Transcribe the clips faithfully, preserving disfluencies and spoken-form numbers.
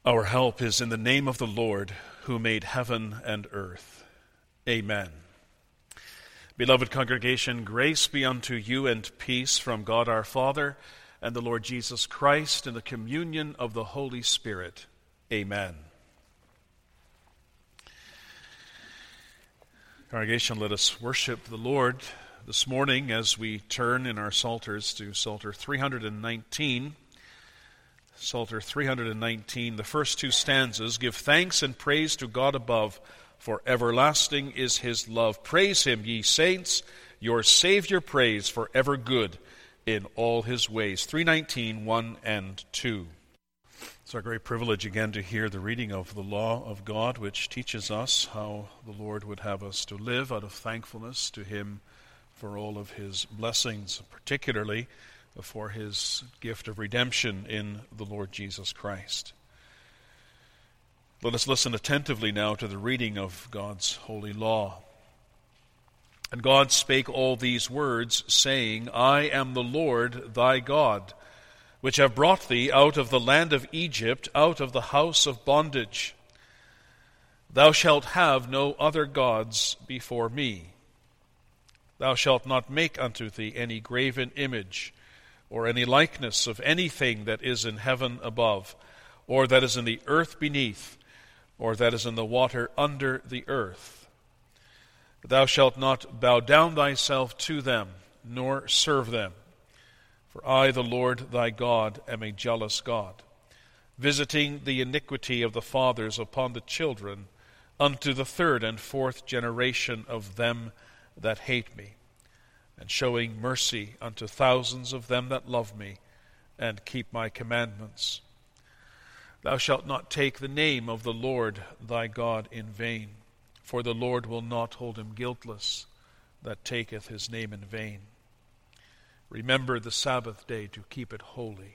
Our help is in the name of the Lord, who made heaven and earth. Amen. Beloved congregation, grace be unto you and peace from God our Father and the Lord Jesus Christ in the communion of the Holy Spirit. Amen. Congregation, let us worship the Lord this morning as we turn in our Psalters to Psalter three nineteen. Psalter three nineteen, the first two stanzas. Give thanks and praise to God above, for everlasting is his love. Praise him, ye saints, your Savior praise, for ever good in all his ways. three nineteen, one and two. It's our great privilege again to hear the reading of the law of God, which teaches us how the Lord would have us to live out of thankfulness to him for all of his blessings, particularly for his gift of redemption in the Lord Jesus Christ. Let us listen attentively now to the reading of God's holy law. And God spake all these words, saying, I am the Lord thy God, which have brought thee out of the land of Egypt, out of the house of bondage. Thou shalt have no other gods before me. Thou shalt not make unto thee any graven image, or any likeness of anything that is in heaven above, or that is in the earth beneath, or that is in the water under the earth. Thou shalt not bow down thyself to them, nor serve them. For I, the Lord thy God, am a jealous God, visiting the iniquity of the fathers upon the children, unto the third and fourth generation of them that hate me, and showing mercy unto thousands of them that love me, and keep my commandments. Thou shalt not take the name of the Lord thy God in vain, for the Lord will not hold him guiltless that taketh his name in vain. Remember the Sabbath day to keep it holy.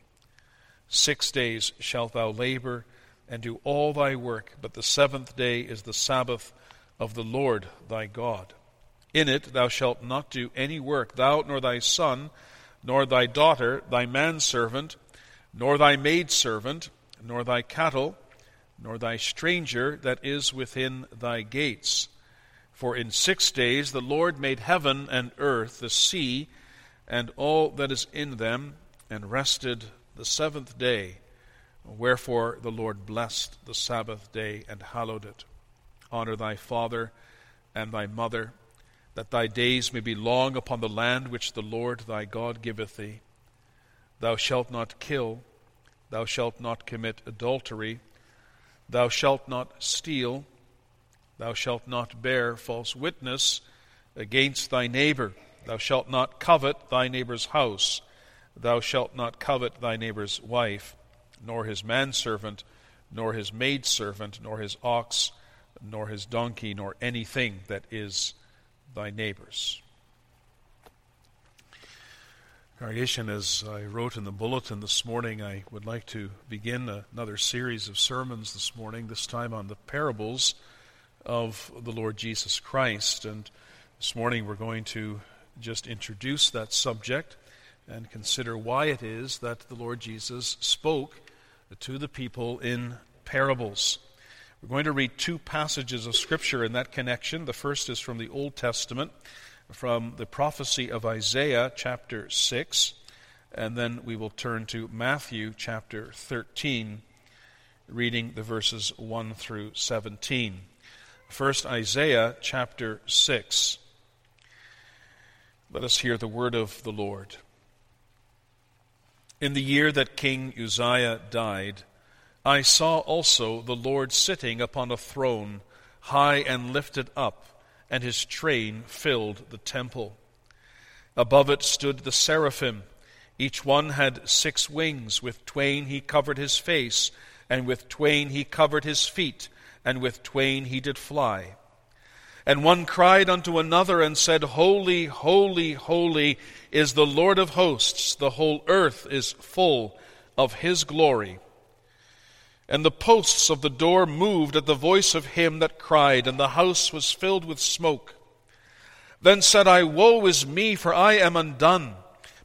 Six days shalt thou labor and do all thy work, but the seventh day is the Sabbath of the Lord thy God. In it thou shalt not do any work, thou nor thy son, nor thy daughter, thy manservant, nor thy maidservant, nor thy cattle, nor thy stranger that is within thy gates. For in six days the Lord made heaven and earth, the sea, and all that is in them, and rested the seventh day. Wherefore the Lord blessed the Sabbath day and hallowed it. Honor thy father and thy mother, that thy days may be long upon the land which the Lord thy God giveth thee. Thou shalt not kill, thou shalt not commit adultery, thou shalt not steal, thou shalt not bear false witness against thy neighbor, thou shalt not covet thy neighbor's house, thou shalt not covet thy neighbor's wife, nor his manservant, nor his maidservant, nor his ox, nor his donkey, nor anything that is thy neighbor's. Congregation, as I wrote in the bulletin this morning, I would like to begin another series of sermons this morning, this time on the parables of the Lord Jesus Christ. And this morning we're going to just introduce that subject and consider why it is that the Lord Jesus spoke to the people in parables. We're going to read two passages of Scripture in that connection. The first is from the Old Testament, from the prophecy of Isaiah chapter six, and then we will turn to Matthew chapter thirteen, reading the verses one through seventeen. First, Isaiah chapter six. Let us hear the word of the Lord. In the year that King Uzziah died, I saw also the Lord sitting upon a throne, high and lifted up, and his train filled the temple. Above it stood the seraphim. Each one had six wings. With twain he covered his face, and with twain he covered his feet, and with twain he did fly. And one cried unto another and said, Holy, holy, holy is the Lord of hosts. The whole earth is full of his glory. And the posts of the door moved at the voice of him that cried, and the house was filled with smoke. Then said I, Woe is me, for I am undone,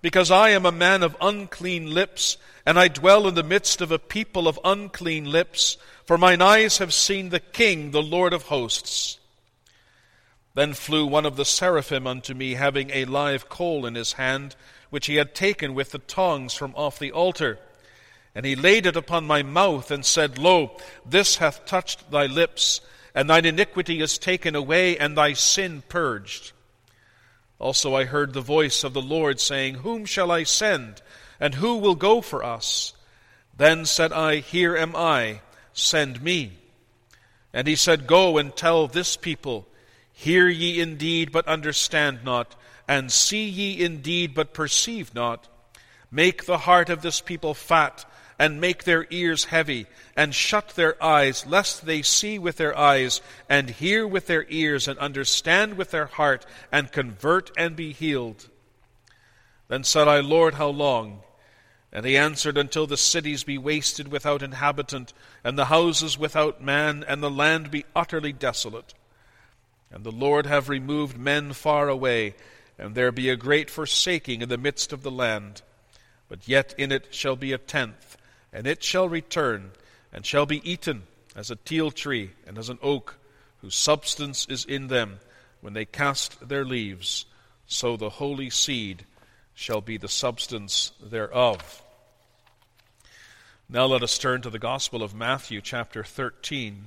because I am a man of unclean lips, and I dwell in the midst of a people of unclean lips, for mine eyes have seen the King, the Lord of hosts. Then flew one of the seraphim unto me, having a live coal in his hand, which he had taken with the tongs from off the altar. And he laid it upon my mouth, and said, Lo, this hath touched thy lips, and thine iniquity is taken away, and thy sin purged. Also I heard the voice of the Lord saying, Whom shall I send, and who will go for us? Then said I, Here am I, send me. And he said, Go and tell this people, Hear ye indeed, but understand not, and see ye indeed, but perceive not. Make the heart of this people fat, and make their ears heavy, and shut their eyes, lest they see with their eyes, and hear with their ears, and understand with their heart, and convert and be healed. Then said I, Lord, how long? And he answered, Until the cities be wasted without inhabitant, and the houses without man, and the land be utterly desolate. And the Lord have removed men far away, and there be a great forsaking in the midst of the land. But yet in it shall be a tenth, and it shall return, and shall be eaten as a teil tree and as an oak, whose substance is in them, when they cast their leaves. So the holy seed shall be the substance thereof. Now let us turn to the Gospel of Matthew, chapter thirteen,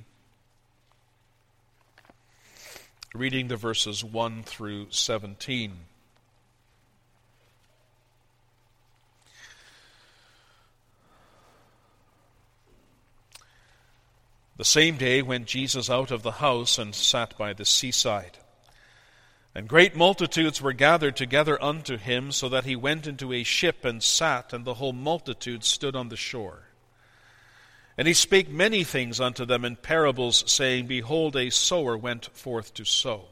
reading the verses one through seventeen. The same day went Jesus out of the house and sat by the seaside. And great multitudes were gathered together unto him, so that he went into a ship and sat, and the whole multitude stood on the shore. And he spake many things unto them in parables, saying, Behold, a sower went forth to sow.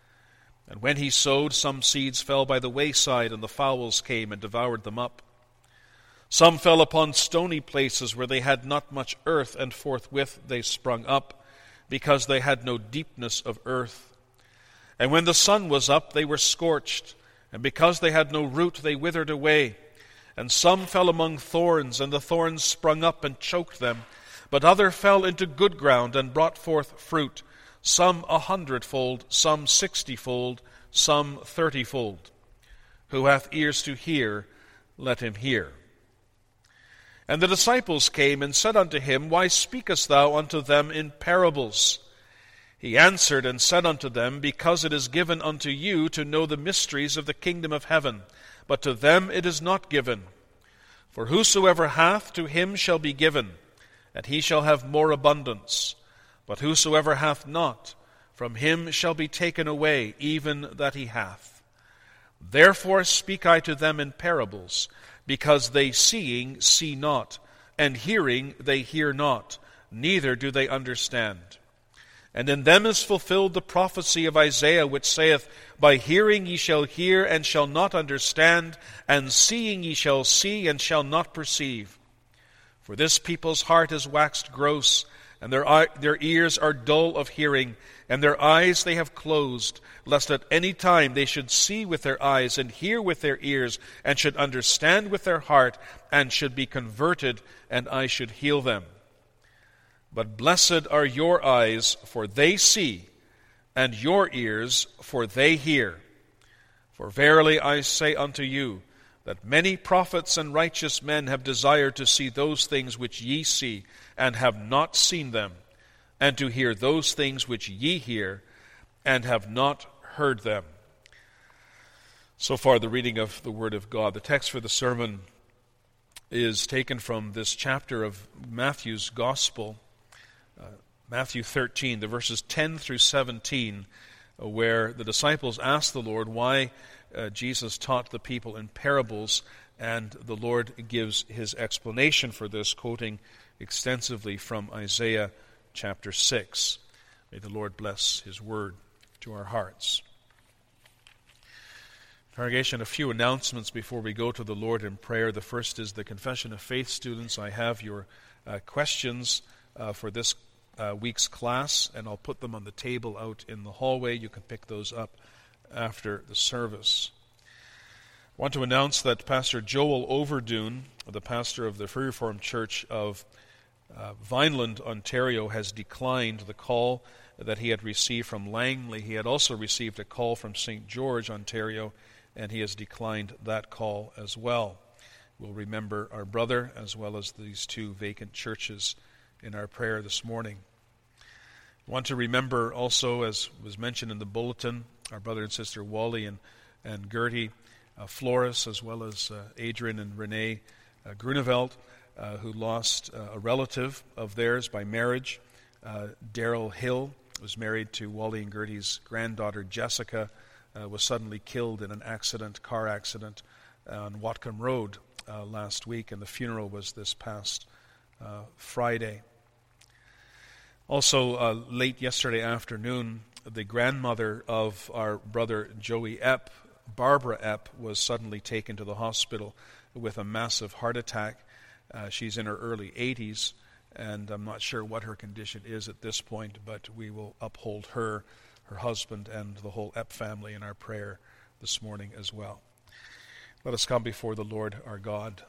And when he sowed, some seeds fell by the wayside, and the fowls came and devoured them up. Some fell upon stony places where they had not much earth, and forthwith they sprung up, because they had no deepness of earth. And when the sun was up, they were scorched, and because they had no root, they withered away. And some fell among thorns, and the thorns sprung up and choked them. But other fell into good ground, and brought forth fruit, some a hundredfold, some sixtyfold, some thirtyfold. Who hath ears to hear, let him hear. And the disciples came and said unto him, Why speakest thou unto them in parables? He answered and said unto them, Because it is given unto you to know the mysteries of the kingdom of heaven, but to them it is not given. For whosoever hath, to him shall be given, and he shall have more abundance. But whosoever hath not, from him shall be taken away even that he hath. Therefore speak I to them in parables, because they seeing see not, and hearing they hear not, neither do they understand. And in them is fulfilled the prophecy of Isaiah, which saith, By hearing ye shall hear, and shall not understand, and seeing ye shall see, and shall not perceive. For this people's heart is waxed gross, and their, their ears are dull of hearing, and their eyes they have closed, lest at any time they should see with their eyes, and hear with their ears, and should understand with their heart, and should be converted, and I should heal them. But blessed are your eyes, for they see, and your ears, for they hear. For verily I say unto you, that many prophets and righteous men have desired to see those things which ye see, and have not seen them, and to hear those things which ye hear, and have not heard them. So far, the reading of the Word of God. The text for the sermon is taken from this chapter of Matthew's Gospel, uh, Matthew thirteen, the verses ten through seventeen, uh, where the disciples asked the Lord why uh, Jesus taught the people in parables, and the Lord gives his explanation for this, quoting extensively from Isaiah chapter six. May the Lord bless his word to our hearts. Congregation, a few announcements before we go to the Lord in prayer. The first is the Confession of Faith students. I have your uh, questions uh, for this uh, week's class, and I'll put them on the table out in the hallway. You can pick those up after the service. I I want to announce that Pastor Joel Overdoon, the pastor of the Free Reformed Church of uh, Vineland, Ontario, has declined the call that he had received from Langley. He had also received a call from Saint George, Ontario, and he has declined that call as well. We'll remember our brother as well as these two vacant churches in our prayer this morning. I want to remember also, as was mentioned in the bulletin, our brother and sister Wally and, and Gertie uh, Flores, as well as uh, Adrian and Renee uh, Grunewald, uh, who lost uh, a relative of theirs by marriage. Uh, Daryl Hill was married to Wally and Gertie's granddaughter Jessica, uh, was suddenly killed in an accident, car accident on Watcombe Road uh, last week, and the funeral was this past uh, Friday. Also, uh, late yesterday afternoon, the grandmother of our brother Joey Epp, Barbara Epp, was suddenly taken to the hospital with a massive heart attack. Uh, she's in her early eighties, and I'm not sure what her condition is at this point, but we will uphold her, her husband, and the whole Epp family in our prayer this morning as well. Let us come before the Lord our God.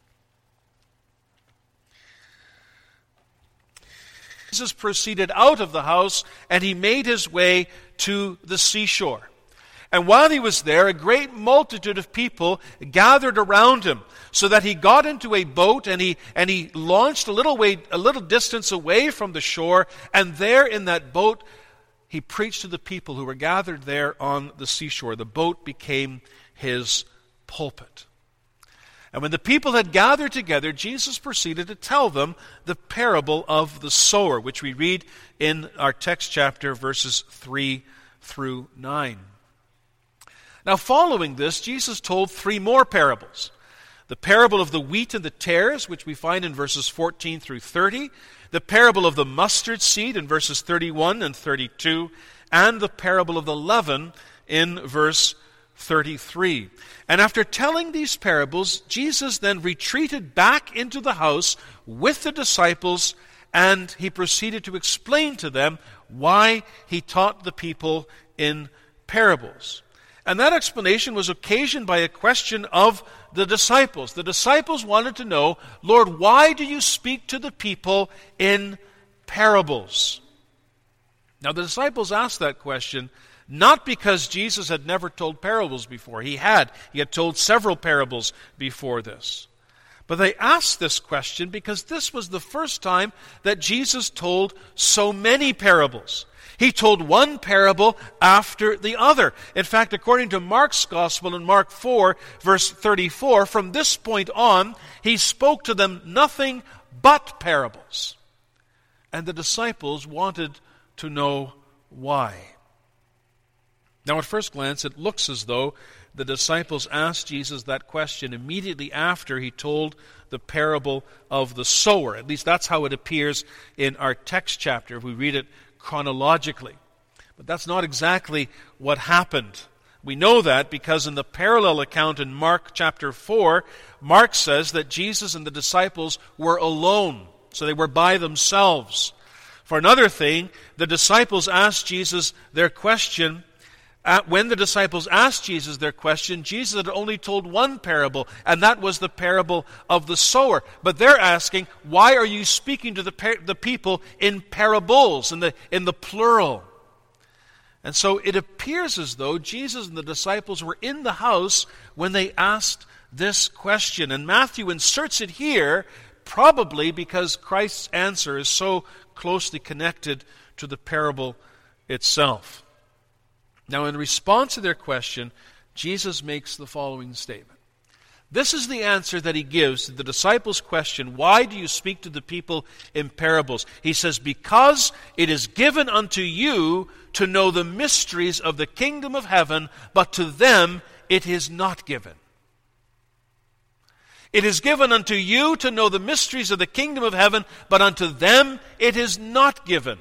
Jesus proceeded out of the house, and he made his way to the seashore. And while he was there, a great multitude of people gathered around him, so that he got into a boat and he and he launched a little way, a little distance away from the shore, and there in that boat he preached to the people who were gathered there on the seashore. The boat became his pulpit. And when the people had gathered together, Jesus proceeded to tell them the parable of the sower, which we read in our text chapter, verses three through nine. Now, following this, Jesus told three more parables. The parable of the wheat and the tares, which we find in verses fourteen through thirty, the parable of the mustard seed in verses thirty-one and thirty-two, and the parable of the leaven in verse thirty-three. And after telling these parables, Jesus then retreated back into the house with the disciples, and he proceeded to explain to them why he taught the people in parables. And that explanation was occasioned by a question of the disciples. The disciples wanted to know, Lord, why do you speak to the people in parables? Now, the disciples asked that question not because Jesus had never told parables before. He had. He had told several parables before this. But they asked this question because this was the first time that Jesus told so many parables. He told one parable after the other. In fact, according to Mark's Gospel in Mark four, verse thirty-four, from this point on, he spoke to them nothing but parables. And the disciples wanted to know why. Now, at first glance, it looks as though the disciples asked Jesus that question immediately after he told the parable of the sower. At least that's how it appears in our text chapter if we read it chronologically. But that's not exactly what happened. We know that because in the parallel account in Mark chapter four, Mark says that Jesus and the disciples were alone. So they were by themselves. For another thing, the disciples asked Jesus their question. When the disciples asked Jesus their question, Jesus had only told one parable, and that was the parable of the sower. But they're asking, why are you speaking to the par- the people in parables, in the, in the plural? And so it appears as though Jesus and the disciples were in the house when they asked this question. And Matthew inserts it here, probably because Christ's answer is so closely connected to the parable itself. Now, in response to their question, Jesus makes the following statement. This is the answer that he gives to the disciples' question, why do you speak to the people in parables? He says, because it is given unto you to know the mysteries of the kingdom of heaven, but to them it is not given. It is given unto you to know the mysteries of the kingdom of heaven, but unto them it is not given.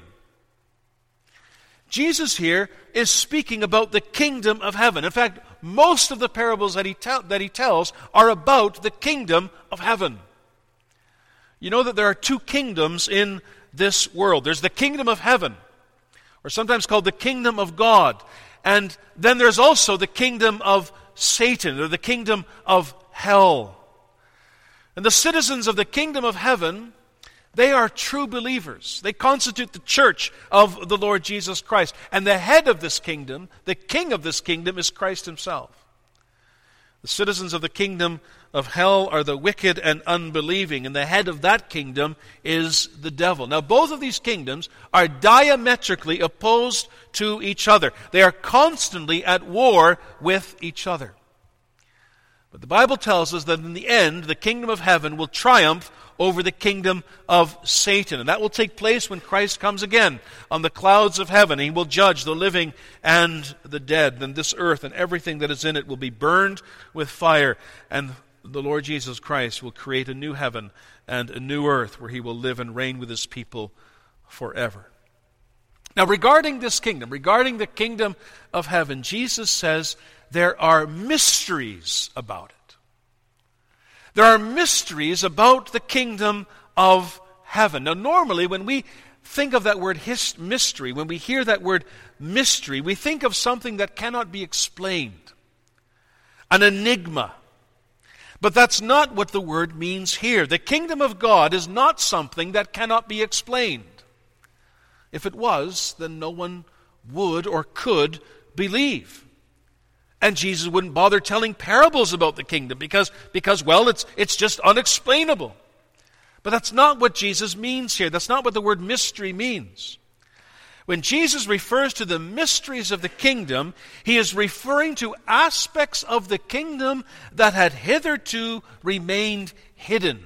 Jesus here is speaking about the kingdom of heaven. In fact, most of the parables that he, te- that he tells are about the kingdom of heaven. You know that there are two kingdoms in this world. There's the kingdom of heaven, or sometimes called the kingdom of God. And then there's also the kingdom of Satan, or the kingdom of hell. And the citizens of the kingdom of heaven, they are true believers. They constitute the church of the Lord Jesus Christ. And the head of this kingdom, the king of this kingdom, is Christ himself. The citizens of the kingdom of hell are the wicked and unbelieving, and the head of that kingdom is the devil. Now, both of these kingdoms are diametrically opposed to each other. They are constantly at war with each other. But the Bible tells us that in the end, the kingdom of heaven will triumph over the kingdom of Satan. And that will take place when Christ comes again on the clouds of heaven. He will judge the living and the dead. Then this earth and everything that is in it will be burned with fire. And the Lord Jesus Christ will create a new heaven and a new earth where he will live and reign with his people forever. Now, regarding this kingdom, regarding the kingdom of heaven, Jesus says there are mysteries about it. There are mysteries about the kingdom of heaven. Now, normally when we think of that word his- mystery, when we hear that word mystery, we think of something that cannot be explained, an enigma. But that's not what the word means here. The kingdom of God is not something that cannot be explained. If it was, then no one would or could believe. And Jesus wouldn't bother telling parables about the kingdom because, because well, it's, it's just unexplainable. But that's not what Jesus means here. That's not what the word mystery means. When Jesus refers to the mysteries of the kingdom, he is referring to aspects of the kingdom that had hitherto remained hidden.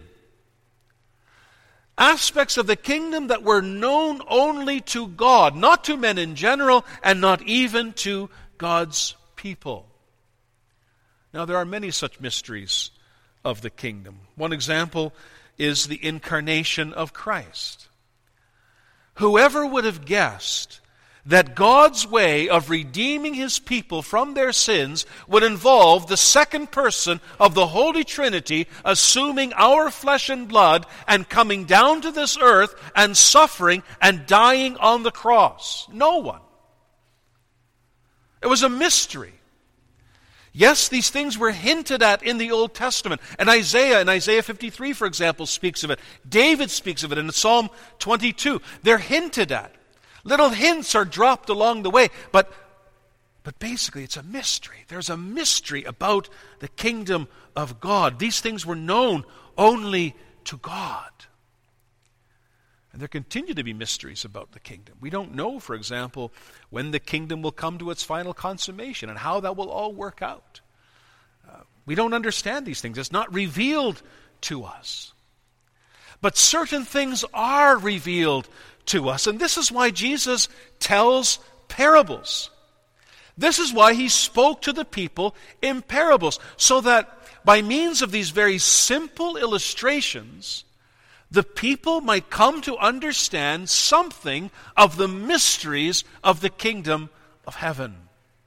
Aspects of the kingdom that were known only to God, not to men in general, and not even to God's people. Now, there are many such mysteries of the kingdom. One example is the incarnation of Christ. Whoever would have guessed that God's way of redeeming his people from their sins would involve the second person of the Holy Trinity assuming our flesh and blood and coming down to this earth and suffering and dying on the cross? No one. It was a mystery. Yes, these things were hinted at in the Old Testament. And Isaiah, in Isaiah fifty-three, for example, speaks of it. David speaks of it in Psalm twenty-two. They're hinted at. Little hints are dropped along the way. But, but basically, it's a mystery. There's a mystery about the kingdom of God. These things were known only to God. And there continue to be mysteries about the kingdom. We don't know, for example, when the kingdom will come to its final consummation and how that will all work out. Uh, we don't understand these things. It's not revealed to us. But certain things are revealed to us. And this is why Jesus tells parables. This is why he spoke to the people in parables, so that by means of these very simple illustrations, the people might come to understand something of the mysteries of the kingdom of heaven.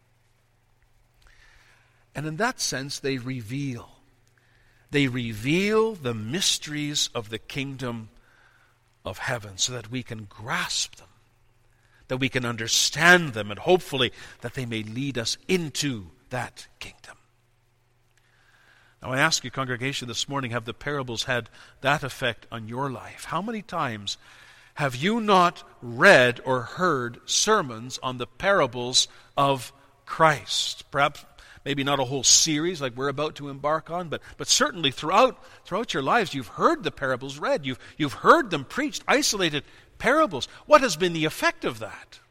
And in that sense, they reveal. They reveal the mysteries of the kingdom of heaven so that we can grasp them, that we can understand them, and hopefully that they may lead us into that kingdom. Now, I ask you, congregation, this morning, have the parables had that effect on your life? How many times have you not read or heard sermons on the parables of Christ? Perhaps, maybe not a whole series like we're about to embark on, but, but certainly throughout, throughout your lives, you've heard the parables read. You've, you've heard them preached, isolated parables. What has been the effect of that?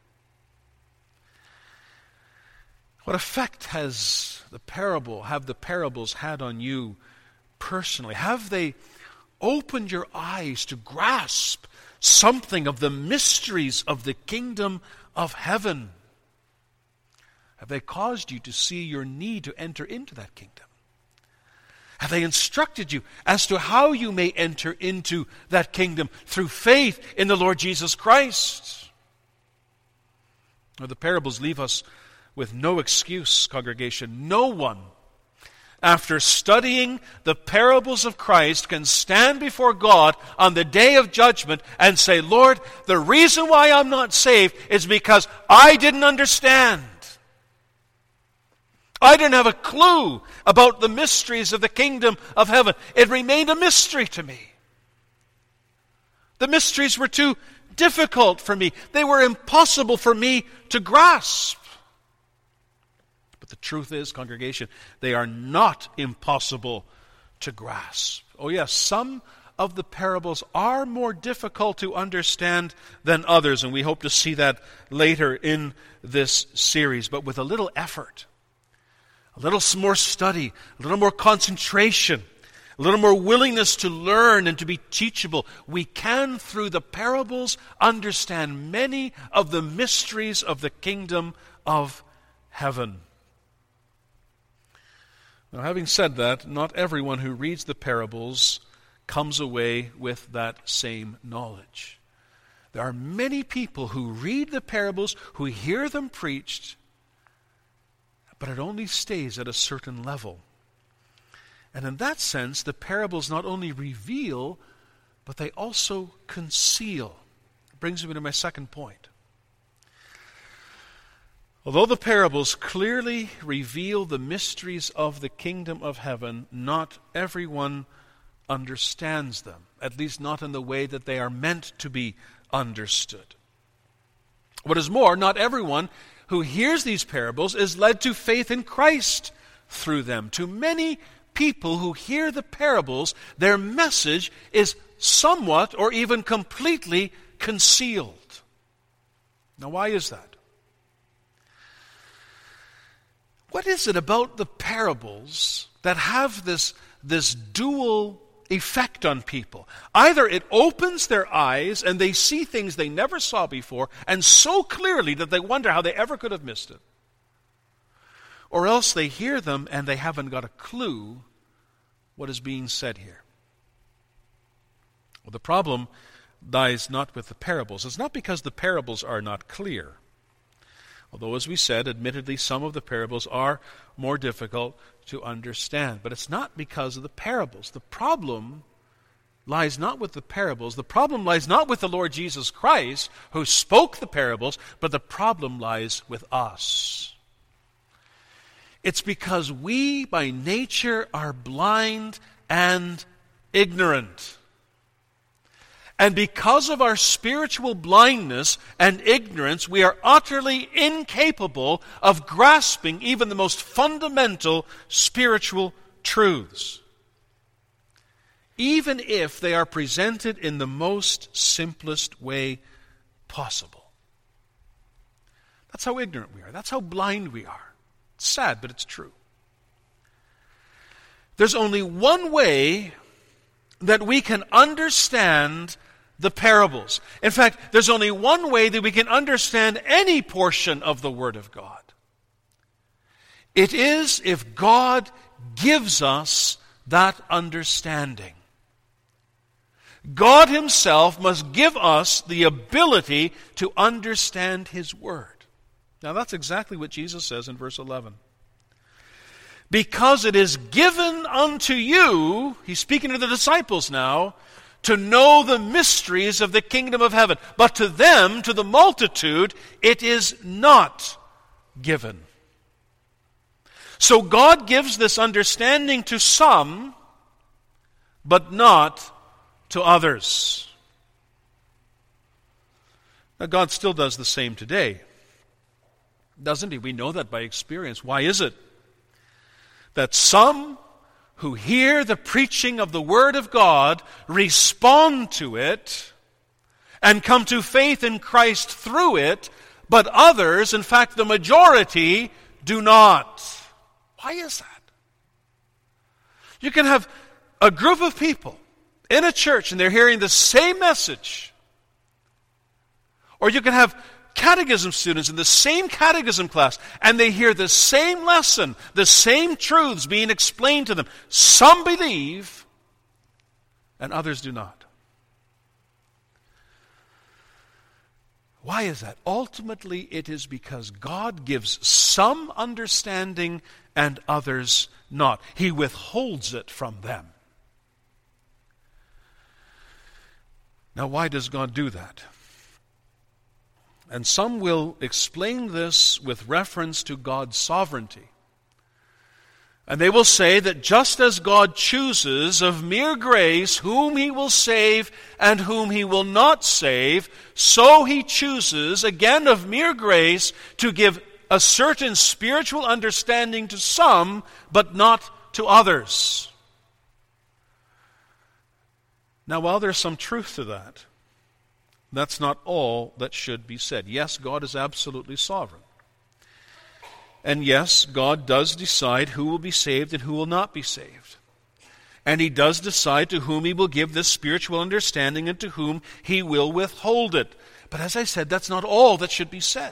What effect has the parable, have the parables had on you personally? Have they opened your eyes to grasp something of the mysteries of the kingdom of heaven? Have they caused you to see your need to enter into that kingdom? Have they instructed you as to how you may enter into that kingdom through faith in the Lord Jesus Christ? Or the parables leave us with no excuse, congregation. No one, after studying the parables of Christ, can stand before God on the day of judgment and say, Lord, the reason why I'm not saved is because I didn't understand. I didn't have a clue about the mysteries of the kingdom of heaven. It remained a mystery to me. The mysteries were too difficult for me. They were impossible for me to grasp. But the truth is, congregation, they are not impossible to grasp. Oh yes, some of the parables are more difficult to understand than others, and we hope to see that later in this series. But with a little effort, a little more study, a little more concentration, a little more willingness to learn and to be teachable, we can, through the parables, understand many of the mysteries of the kingdom of heaven. Now, having said that, not everyone who reads the parables comes away with that same knowledge. There are many people who read the parables, who hear them preached, but it only stays at a certain level. And in that sense, the parables not only reveal, but they also conceal. It brings me to my second point. Although the parables clearly reveal the mysteries of the kingdom of heaven, not everyone understands them, at least not in the way that they are meant to be understood. What is more, not everyone who hears these parables is led to faith in Christ through them. To many people who hear the parables, their message is somewhat or even completely concealed. Now, why is that? What is it about the parables that have this, this dual effect on people? Either it opens their eyes and they see things they never saw before, and so clearly that they wonder how they ever could have missed it. Or else they hear them and they haven't got a clue what is being said here. Well, the problem lies not with the parables. It's not because the parables are not clear. Although, as we said, admittedly, some of the parables are more difficult to understand. But it's not because of the parables. The problem lies not with the parables. The problem lies not with the Lord Jesus Christ, who spoke the parables, but the problem lies with us. It's because we, by nature, are blind and ignorant. And because of our spiritual blindness and ignorance, we are utterly incapable of grasping even the most fundamental spiritual truths, even if they are presented in the most simplest way possible. That's how ignorant we are. That's how blind we are. It's sad, but it's true. There's only one way that we can understand the parables. In fact, there's only one way that we can understand any portion of the Word of God. It is if God gives us that understanding. God Himself must give us the ability to understand His Word. Now that's exactly what Jesus says in verse eleven. Because it is given unto you, He's speaking to the disciples now, to know the mysteries of the kingdom of heaven. But to them, to the multitude, it is not given. So God gives this understanding to some, but not to others. Now God still does the same today, doesn't He? We know that by experience. Why is it that some who hear the preaching of the Word of God respond to it and come to faith in Christ through it, but others, in fact the majority, do not? Why is that? You can have a group of people in a church and they're hearing the same message. Or you can have catechism students in the same catechism class, and they hear the same lesson, the same truths being explained to them. Some believe, and others do not. Why is that? Ultimately, it is because God gives some understanding and others not. He withholds it from them. Now, why does God do that? And some will explain this with reference to God's sovereignty. And they will say that just as God chooses of mere grace whom he will save and whom he will not save, so he chooses, again of mere grace, to give a certain spiritual understanding to some, but not to others. Now, while there's some truth to that, that's not all that should be said. Yes, God is absolutely sovereign. And yes, God does decide who will be saved and who will not be saved. And he does decide to whom he will give this spiritual understanding and to whom he will withhold it. But as I said, that's not all that should be said.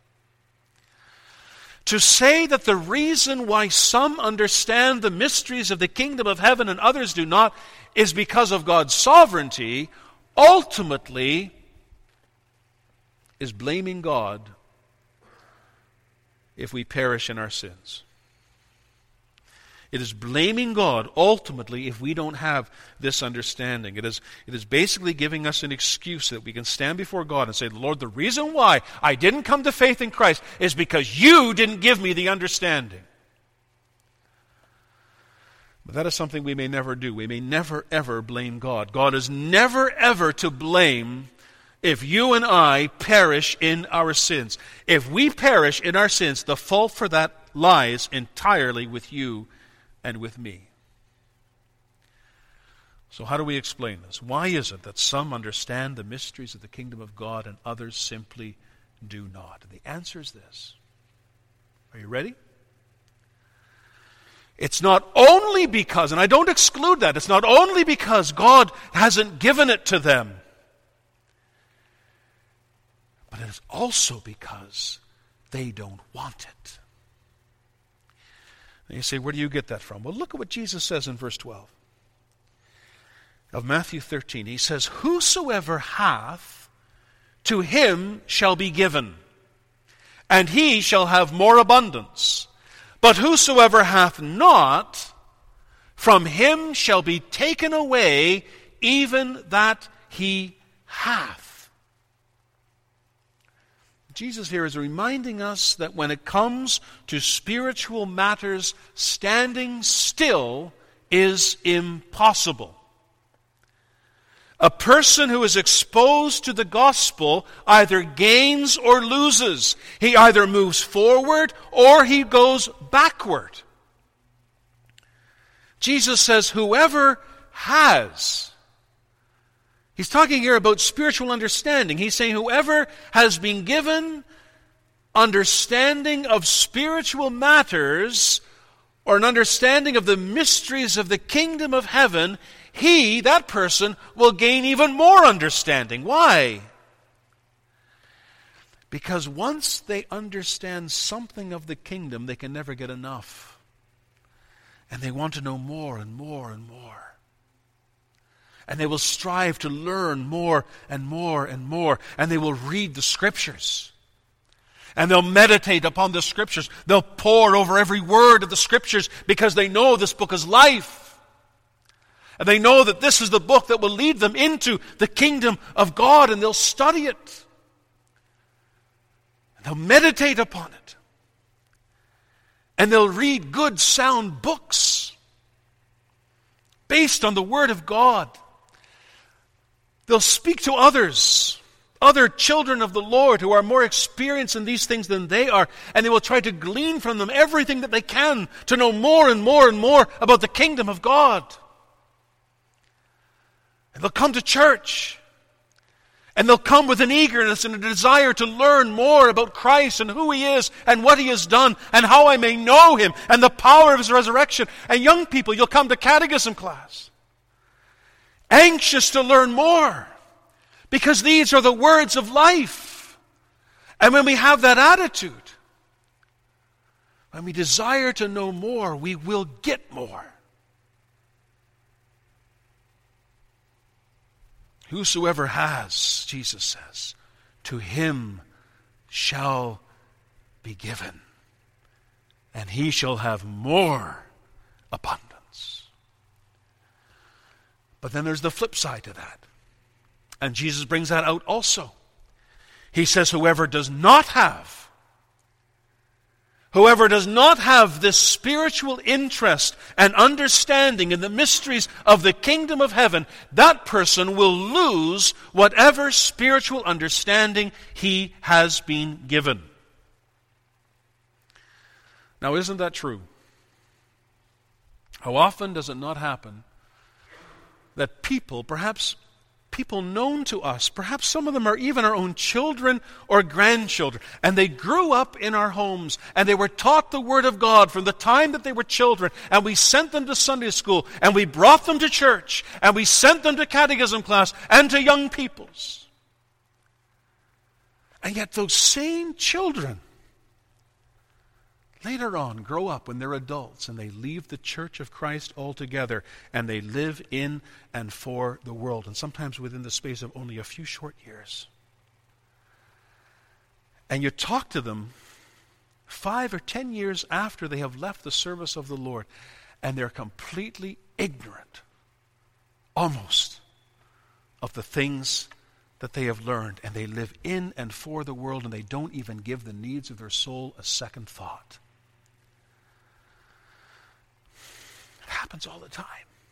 To say that the reason why some understand the mysteries of the kingdom of heaven and others do not is because of God's sovereignty, ultimately is blaming God if we perish in our sins. It is blaming God ultimately if we don't have this understanding. It is, it is basically giving us an excuse that we can stand before God and say, Lord, the reason why I didn't come to faith in Christ is because you didn't give me the understanding. But that is something we may never do. We may never, ever blame God. God is never, ever to blame if you and I perish in our sins. If we perish in our sins, the fault for that lies entirely with you and with me. So how do we explain this? Why is it that some understand the mysteries of the kingdom of God and others simply do not? And the answer is this. Are you ready? It's not only because, and I don't exclude that, it's not only because God hasn't given it to them, but it is also because they don't want it. And you say, where do you get that from? Well, look at what Jesus says in verse twelve of Matthew thirteen. He says, whosoever hath, to him shall be given, and he shall have more abundance. But whosoever hath not, from him shall be taken away even that he hath. Jesus here is reminding us that when it comes to spiritual matters, standing still is impossible. A person who is exposed to the gospel either gains or loses. He either moves forward or he goes backward. Jesus says, whoever has. He's talking here about spiritual understanding. He's saying whoever has been given understanding of spiritual matters or an understanding of the mysteries of the kingdom of heaven, he, that person, will gain even more understanding. Why? Because once they understand something of the kingdom, they can never get enough. And they want to know more and more and more. And they will strive to learn more and more and more. And they will read the Scriptures. And they'll meditate upon the Scriptures. They'll pore over every word of the Scriptures because they know this book is life. And they know that this is the book that will lead them into the kingdom of God. And they'll study it. And they'll meditate upon it. And they'll read good, sound books based on the Word of God. They'll speak to others, other children of the Lord who are more experienced in these things than they are, and they will try to glean from them everything that they can to know more and more and more about the kingdom of God. And they'll come to church, and they'll come with an eagerness and a desire to learn more about Christ and who He is and what He has done and how I may know Him and the power of His resurrection. And young people, you'll come to catechism class, anxious to learn more, because these are the words of life. And when we have that attitude, when we desire to know more, we will get more. Whosoever has, Jesus says, to him shall be given, and he shall have more abundance. But then there's the flip side to that. And Jesus brings that out also. He says, whoever does not have, Whoever does not have this spiritual interest and understanding in the mysteries of the kingdom of heaven, that person will lose whatever spiritual understanding he has been given. Now, isn't that true? How often does it not happen that people, perhaps people known to us, perhaps some of them are even our own children or grandchildren, and they grew up in our homes, and they were taught the Word of God from the time that they were children, and we sent them to Sunday school, and we brought them to church, and we sent them to catechism class and to young peoples. And yet those same children later on grow up when they're adults and they leave the church of Christ altogether and they live in and for the world, and sometimes within the space of only a few short years. And you talk to them five or ten years after they have left the service of the Lord, and they're completely ignorant, almost, of the things that they have learned, and they live in and for the world, and they don't even give the needs of their soul a second thought. It happens all the time.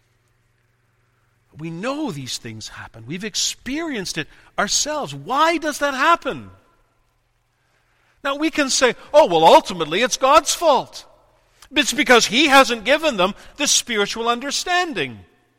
We know these things happen. We've experienced it ourselves. Why does that happen? Now we can say, oh, well, ultimately it's God's fault. It's because He hasn't given them the spiritual understanding.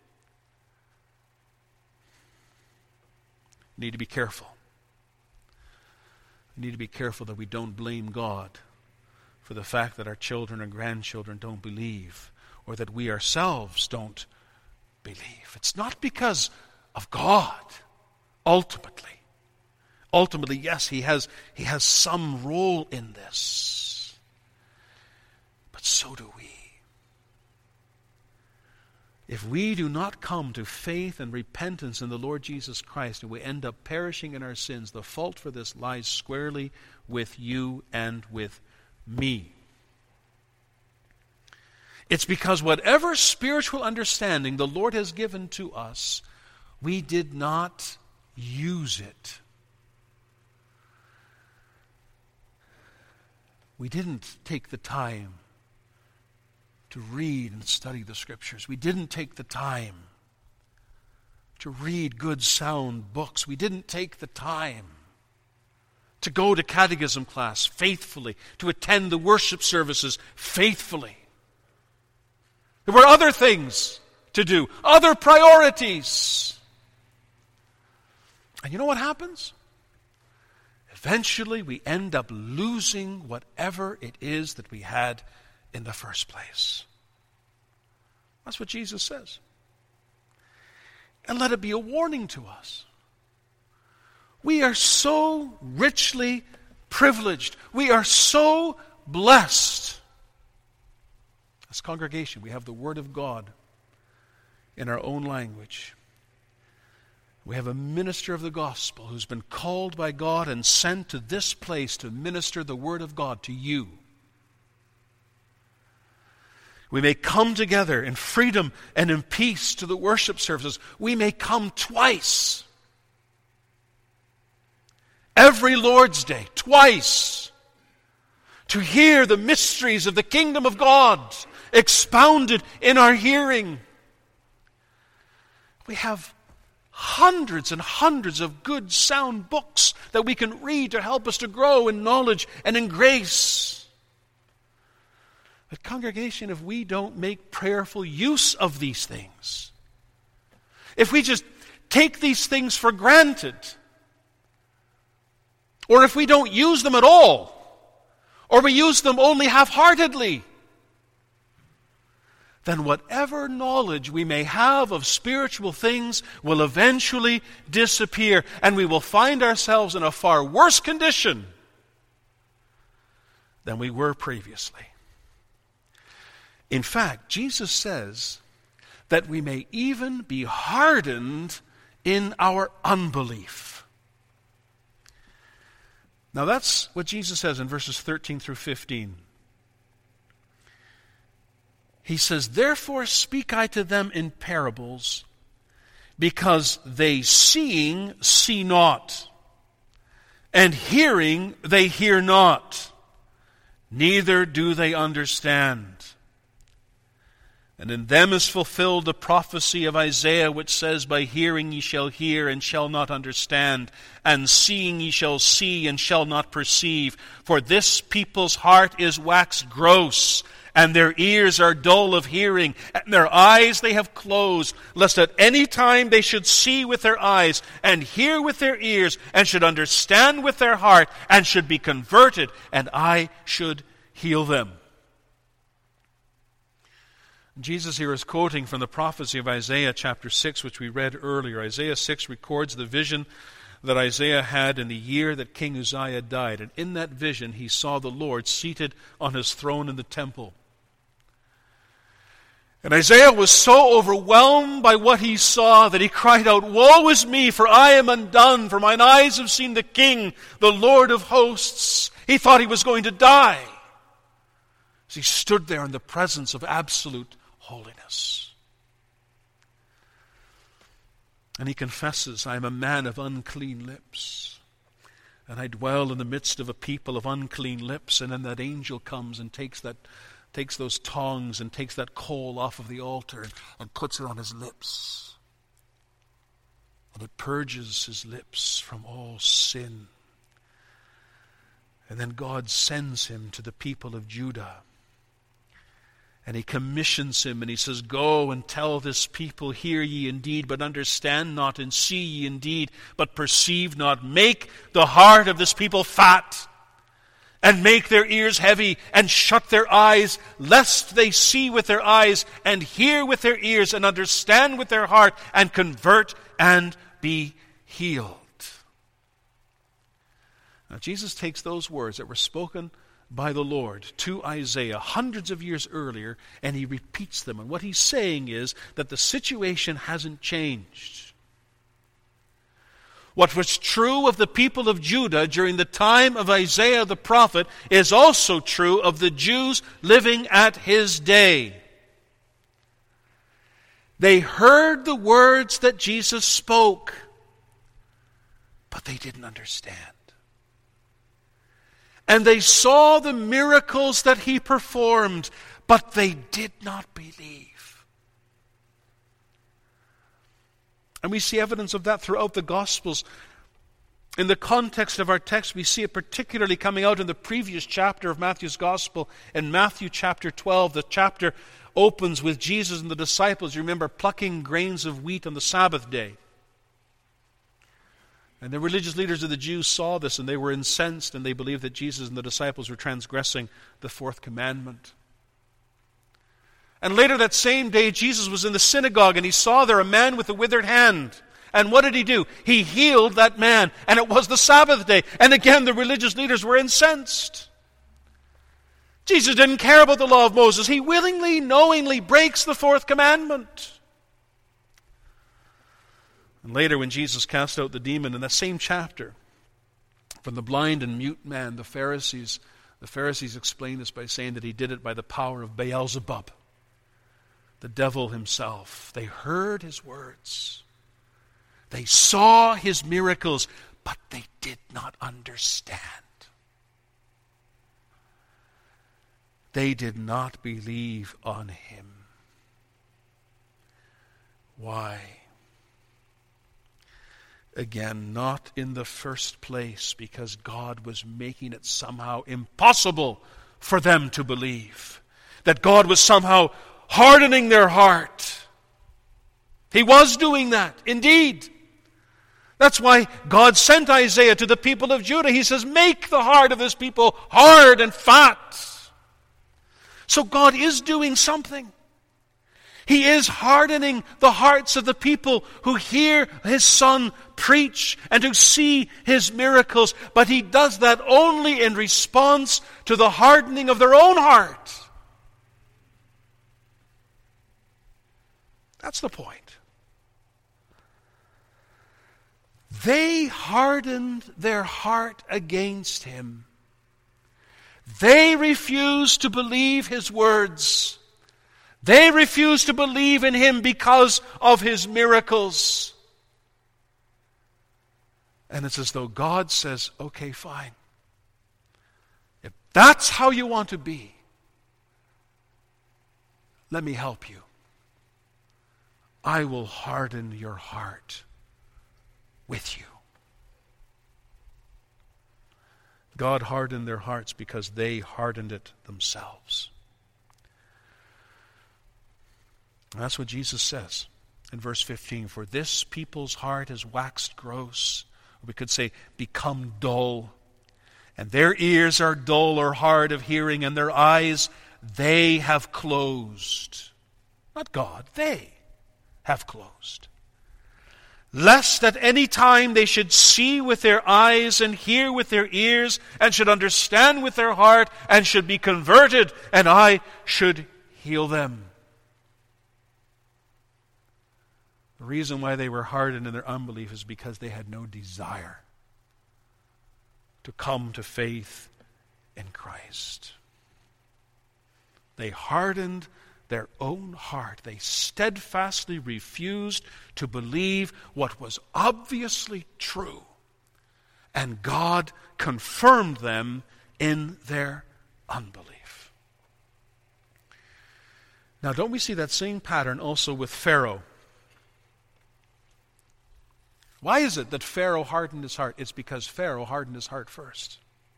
We need to be careful. We need to be careful that we don't blame God for the fact that our children and grandchildren don't believe, or that we ourselves don't believe. It's not because of God, ultimately. Ultimately, yes, He has, he has some role in this. But so do we. If we do not come to faith and repentance in the Lord Jesus Christ, and we end up perishing in our sins, the fault for this lies squarely with you and with me. It's because whatever spiritual understanding the Lord has given to us, we did not use it. We didn't take the time to read and study the Scriptures. We didn't take the time to read good, sound books. We didn't take the time to go to catechism class faithfully, to attend the worship services faithfully. There were other things to do, other priorities. And you know what happens? Eventually we end up losing whatever it is that we had in the first place. That's what Jesus says. And let it be a warning to us. We are so richly privileged. We are so blessed. As a congregation, we have the Word of God in our own language. We have a minister of the gospel who's been called by God and sent to this place to minister the Word of God to you. We may come together in freedom and in peace to the worship services. We may come twice. Every Lord's Day, twice. To hear the mysteries of the kingdom of God expounded in our hearing. We have hundreds and hundreds of good, sound books that we can read to help us to grow in knowledge and in grace. But congregation, if we don't make prayerful use of these things, if we just take these things for granted, or if we don't use them at all, or we use them only half-heartedly, then whatever knowledge we may have of spiritual things will eventually disappear, and we will find ourselves in a far worse condition than we were previously. In fact, Jesus says that we may even be hardened in our unbelief. Now that's what Jesus says in verses thirteen through fifteen. He says, "Therefore speak I to them in parables, because they seeing see not, and hearing they hear not. neither do they understand. And in them is fulfilled the prophecy of Isaiah, which says, By hearing ye shall hear, and shall not understand, and seeing ye shall see, and shall not perceive. For this people's heart is waxed gross, and their ears are dull of hearing, and their eyes they have closed, lest at any time they should see with their eyes, and hear with their ears, and should understand with their heart, and should be converted, and I should heal them. Jesus here is quoting from the prophecy of Isaiah chapter six, which we read earlier. Isaiah six records the vision that Isaiah had in the year that King Uzziah died. And in that vision, he saw the Lord seated on his throne in the temple. And Isaiah was so overwhelmed by what he saw that he cried out, Woe is me, for I am undone, for mine eyes have seen the King, the Lord of hosts. He thought he was going to die, as he stood there in the presence of absolute holiness. And he confesses, I am a man of unclean lips, and I dwell in the midst of a people of unclean lips. And then that angel comes and takes that, takes those tongs and takes that coal off of the altar and, and puts it on his lips. And it purges his lips from all sin. And then God sends him to the people of Judah. And he commissions him, and he says, Go and tell this people, hear ye indeed, but understand not, and see ye indeed, but perceive not. Make the heart of this people fat, and make their ears heavy, and shut their eyes, lest they see with their eyes, and hear with their ears, and understand with their heart, and convert and be healed. Now Jesus takes those words that were spoken by the Lord to Isaiah hundreds of years earlier, and he repeats them. And what he's saying is that the situation hasn't changed. What was true of the people of Judah during the time of Isaiah the prophet is also true of the Jews living at his day. They heard the words that Jesus spoke, but they didn't understand. And they saw the miracles that he performed, but they did not believe. And we see evidence of that throughout the Gospels. In the context of our text, we see it particularly coming out in the previous chapter of Matthew's Gospel. In Matthew chapter twelve, the chapter opens with Jesus and the disciples, you remember, plucking grains of wheat on the Sabbath day. And the religious leaders of the Jews saw this, and they were incensed, and they believed that Jesus and the disciples were transgressing the fourth commandment. And later that same day, Jesus was in the synagogue, and he saw there a man with a withered hand. And what did he do? He healed that man, and it was the Sabbath day. And again, the religious leaders were incensed. Jesus didn't care about the law of Moses. He willingly, knowingly breaks the fourth commandment. And later, when Jesus cast out the demon in that same chapter, from the blind and mute man, the Pharisees, the Pharisees explained this by saying that he did it by the power of Beelzebub, the devil himself. They heard his words. They saw his miracles, but they did not understand. They did not believe on him. Why? Again, not in the first place because God was making it somehow impossible for them to believe. That God was somehow hardening their heart. He was doing that, indeed. That's why God sent Isaiah to the people of Judah. He says, make the heart of this people hard and fat. So God is doing something. He is hardening the hearts of the people who hear his Son preach and who see his miracles. But he does that only in response to the hardening of their own heart. That's the point. They hardened their heart against him. They refused to believe his words. They refused to believe in him because of his miracles. And it's as though God says, okay, fine. If That's how you want to be. Let me help you. I will harden your heart with you. God hardened their hearts because they hardened it themselves. And that's what Jesus says in verse fifteen. For this people's heart has waxed gross. Or we could say, become dull. And their ears are dull or hard of hearing, and their eyes they have closed. Not God, they have closed. Lest at any time they should see with their eyes and hear with their ears and should understand with their heart and should be converted, and I should heal them. The reason why they were hardened in their unbelief is because they had no desire to come to faith in Christ. They hardened their own heart. They steadfastly refused to believe what was obviously true. And God confirmed them in their unbelief. Now, don't we see that same pattern also with Pharaoh? Why is it that Pharaoh hardened his heart? It's because Pharaoh hardened his heart first.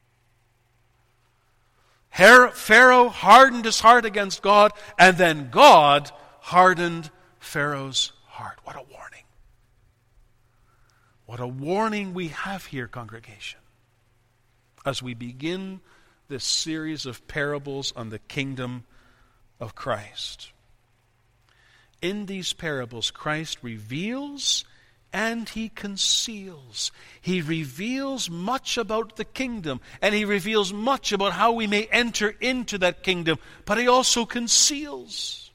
Pharaoh hardened his heart against God, and then God hardened Pharaoh's heart. What a warning. What a warning we have here, congregation, as we begin this series of parables on the kingdom of Christ. In these parables, Christ reveals and he conceals. He reveals much about the kingdom, and he reveals much about how we may enter into that kingdom, but he also conceals.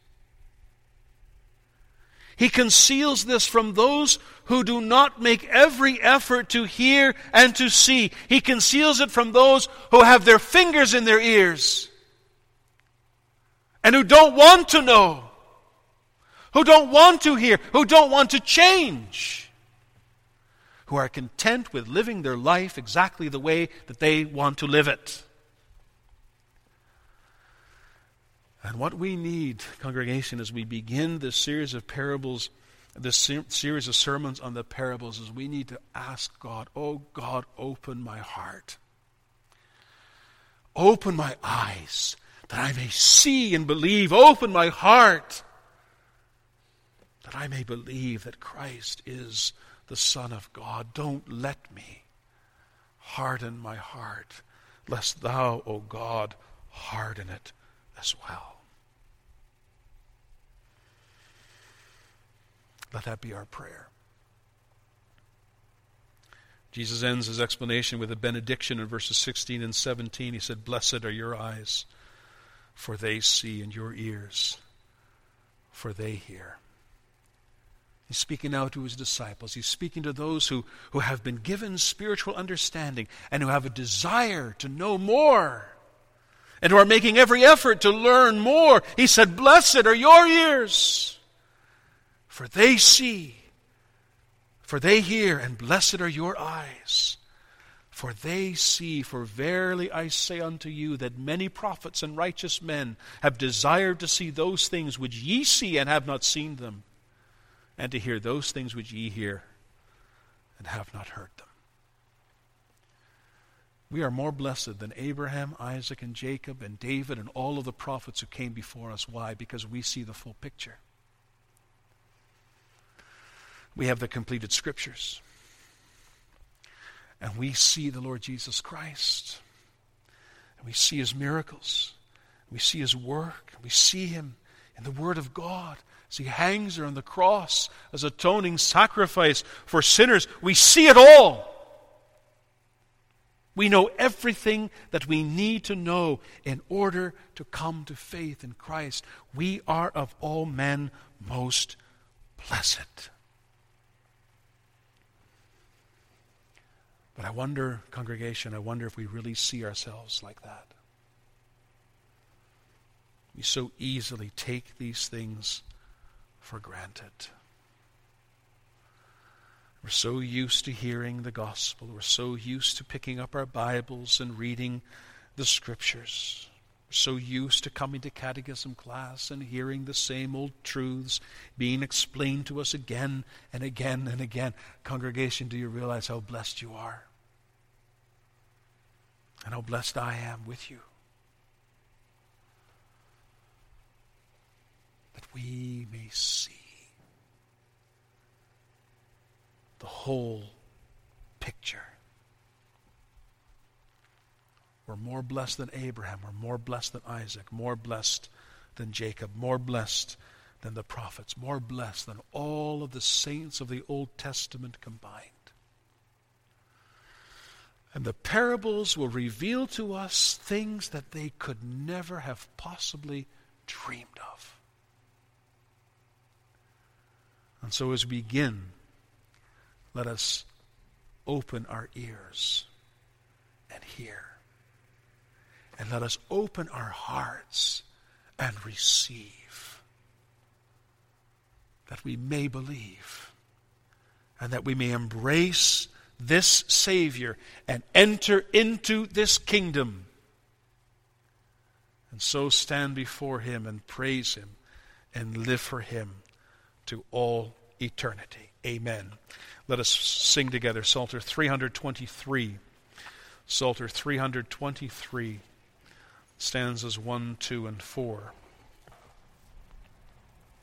He conceals this from those who do not make every effort to hear and to see. He conceals it from those who have their fingers in their ears and who don't want to know, who don't want to hear, who don't want to change, who are content with living their life exactly the way that they want to live it. And what we need, congregation, as we begin this series of parables, this series of sermons on the parables, is we need to ask God, oh God, open my heart. Open my eyes, that I may see and believe. Open my heart, that I may believe that Christ is the Son of God. Don't let me harden my heart, lest thou, O God, harden it as well. Let that be our prayer. Jesus ends his explanation with a benediction in verses sixteen and seventeen. He said, "Blessed are your eyes, for they see, and your ears, for they hear." He's speaking now to his disciples. He's speaking to those who, who have been given spiritual understanding and who have a desire to know more and who are making every effort to learn more. He said, "Blessed are your ears, for they see, for they hear, and blessed are your eyes, for they see. For verily I say unto you that many prophets and righteous men have desired to see those things which ye see and have not seen them, and to hear those things which ye hear and have not heard them." We are more blessed than Abraham, Isaac, and Jacob, and David, and all of the prophets who came before us. Why? Because we see the full picture. We have the completed scriptures. And we see the Lord Jesus Christ. And we see his miracles. We see his work. We see him in the Word of God as he hangs there on the cross as atoning sacrifice for sinners. We see it all. We know everything that we need to know in order to come to faith in Christ. We are of all men most blessed. But I wonder, congregation, I wonder if we really see ourselves like that. We so easily take these things for granted. We're so used to hearing the gospel. We're so used to picking up our Bibles and reading the Scriptures. We're so used to coming to catechism class and hearing the same old truths being explained to us again and again and again. Congregation, do you realize how blessed you are? And how blessed I am with you. That we may see the whole picture. We're more blessed than Abraham. We're more blessed than Isaac. More blessed than Jacob. More blessed than the prophets. More blessed than all of the saints of the Old Testament combined. And the parables will reveal to us things that they could never have possibly dreamed of. And so as we begin, let us open our ears and hear. And let us open our hearts and receive. That we may believe. And that we may embrace this Savior and enter into this kingdom. And so stand before Him and praise Him and live for Him to all eternity. Amen. Let us sing together Psalter three twenty-three. Psalter three twenty-three, stanzas one, two, and four.